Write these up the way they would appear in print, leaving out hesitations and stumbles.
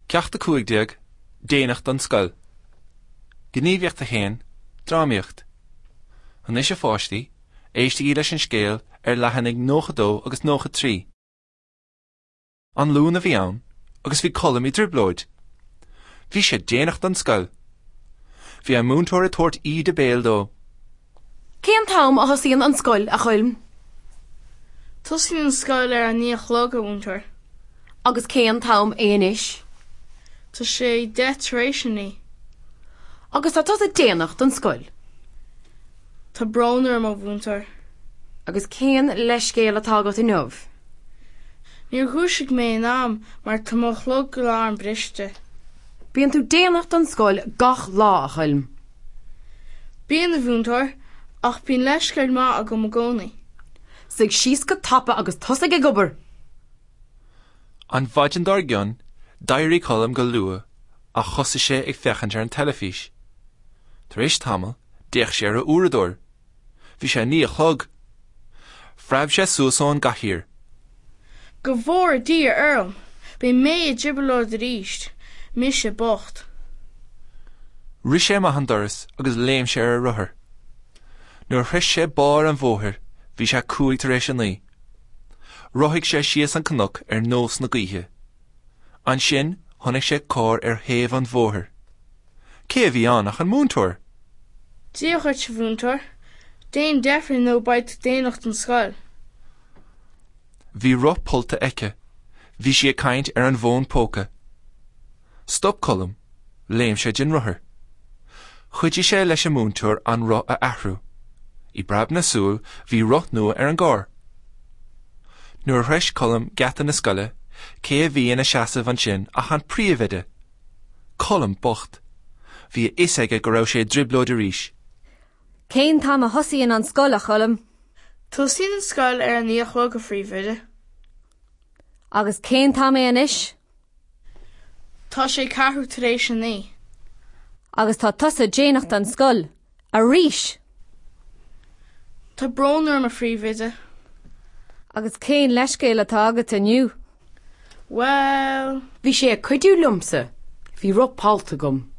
45 déanacht don scoil. Gníomhaíocht a chéan, drámaíocht. An is a fáistí, éistí leis an scéal leathannig 92 agus 93. An lún a bhí ann, agus bhí colm I driblóid. Bhí sé déanacht don scoil. Bhí an múntóir a tuairt iad a béal dó. Cén tám a thosaíonn an scoil a chuilm? Tosaíonn an scoil an níochlog a bhúntóir. Agus cén tám éanis? Tá sé 10 tar éis ní. Agus tá tos a déanacht an scoil? Tá brónar má bhúntóir. Agus cén leiscéal atá agat I nuamh? Níor thuaisig mé an am mar tá mo chlog go lá an briste. Bíonn tú déanacht an scoil gach lá a chuilm? Bíonn a bhúntóir ach bíonn leiscéal má a go mo gcónaí. Sig síos go tapa agus tosaigh ag obair. An bhaidin dargion, dairí colm go lua a chosa sé ag fechant ar an telefís. Tar éis tamil, déach sé ar a úradóir. Bhí sé ní a chlog. Freab sé suasán gahír. Go bhór a dí arm, bé mé a dribblóid a ríist, mis sé bocht. Rí sé maith an doras agus léim sé ar a ruthair. Nuair thris sé bár an bmhóthir, bhí sé 5 tar éis an lí. Rothaigh sé síos an cnoc ar nós na gaoithe. An sin tháinig sé cór ar thaobh an bmhóthir. Cé bhí annach an múntóir? Díochart se bhúntóir, déon defrin nó baid déanacht an scoil. Bhí roth pulta eice, bhí sé caint ar an bhón póca. Stop colm, léim sé gin ruthair. Chuidí sé leis an múntóir an roth a athrú. I brab na súil, bhí roth nua ar an gcór. Nuair threis colm gata na scoile, cé bhí ina seasamh an sin a chan príomhide. Colm bocht. Bhí is aige go raibh sé driblóid a ríis. Cén tám a thosaíonn an scoil a chuilm? Tosaíonn an scoil ar an níochlog a phríomhide. Agus cén tám éanis? Tá sé 4 tar éis an ní. Agus tá tosa déanacht an scoil a ríis? Tá brónar a phríomhide. Agus cén leiscéal atá agat aniu? Well... Bhí sé a cuidiú lumsa, bhí roth páilta gom.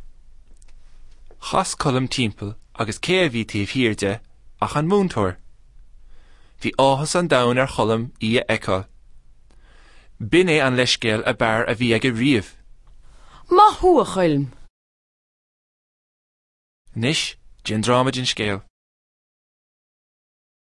Chas colm timpeall agus cé a bhí taobh hiarde ach an múntóir. Bhí áthas an domhan ar cholam í a eicáil. Bin é an leiscéal a bear a bhí ag a riamh. Má thu a chuilm? Nis, gin dráma gin scéal.